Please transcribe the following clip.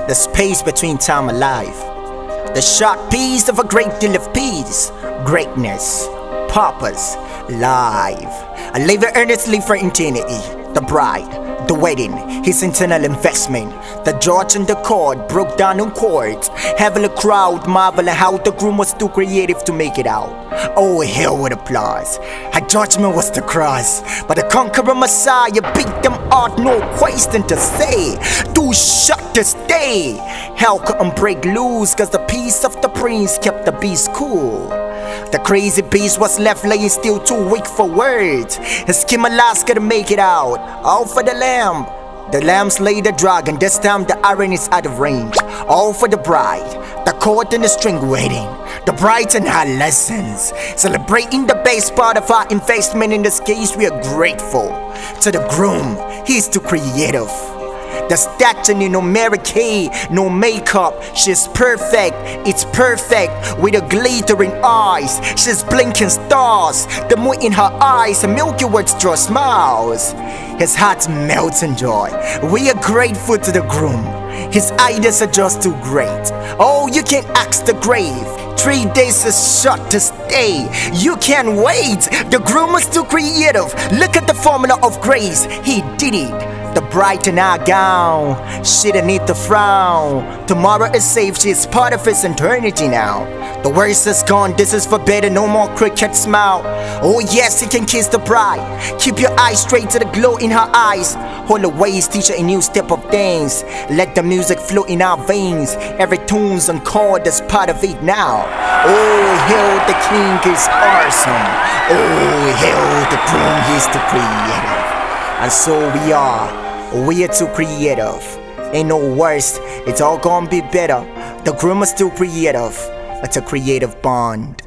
the space between time and life, the short piece of a great deal of peace, greatness, purpose, life. I live earnestly for eternity, the bride, the wedding, his internal investment. The judge and the court broke down on chords, having a crowd marveling how the groom was too creative to make it out. Oh, hell with applause. Her judgment was the cross, but the conqueror Messiah beat them out, no question to say. Too short to stay. Hell couldn't break loose, cause the peace of the prince kept the beast cool. The crazy beast was left laying still, too weak for words. His skin Alaska to make it out. All for the lamb. The lamb slayed the dragon. This time the iron is out of range. All for the bride. The court and the string waiting. The bride and her lessons. Celebrating the base part of our investment. In this case, we are grateful to the groom. He's too creative. The statue in no Mary Kay, no makeup, she's perfect, it's perfect, with her glittering eyes, she's blinking stars, the moon in her eyes, a Milky Way draw smiles. His heart melts in joy, we are grateful to the groom, his ideas are just too great. Oh, you can ask the grave, 3 days is short to stay. You can't wait. The groom was too creative. Look at the formula of grace. He did it. The bride in our gown. She didn't need to frown. Tomorrow is safe. She's part of his eternity now. The worst is gone. This is forbidden. No more cricket smile. Oh yes, you can kiss the bride. Keep your eyes straight to the glow in her eyes. Hold the waist, teach her a new step of dance. Let the music flow in our veins. Every tune's on chord is part of it now. Oh, hell, the king is awesome. Oh, hell, the groom is too creative. And so we are too creative. Ain't no worse, it's all gonna be better. The groom is too creative. It's a creative bond.